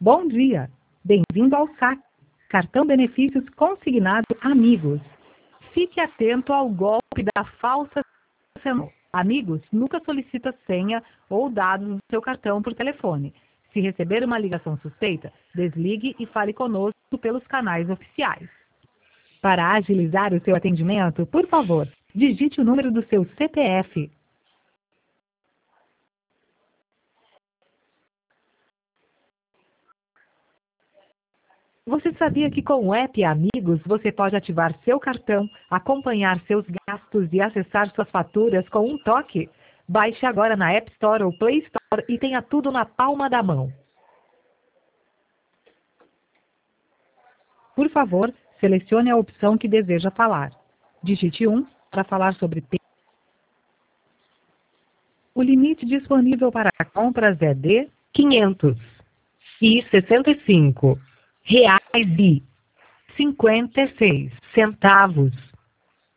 Bom dia. Bem-vindo ao SAC, Cartão Benefícios Consignado Amigos. Fique atento ao golpe da falsa senha. Amigos nunca solicita senha ou dados do seu cartão por telefone. Se receber uma ligação suspeita, desligue e fale conosco pelos canais oficiais. Para agilizar o seu atendimento, por favor, digite o número do seu CPF. Você sabia que com o app Amigos você pode ativar seu cartão, acompanhar seus gastos e acessar suas faturas com um toque? Baixe agora na App Store ou Play Store e tenha tudo na palma da mão. Por favor, selecione a opção que deseja falar. Digite 1 para falar sobre o limite disponível para compras é de R$ 565,56.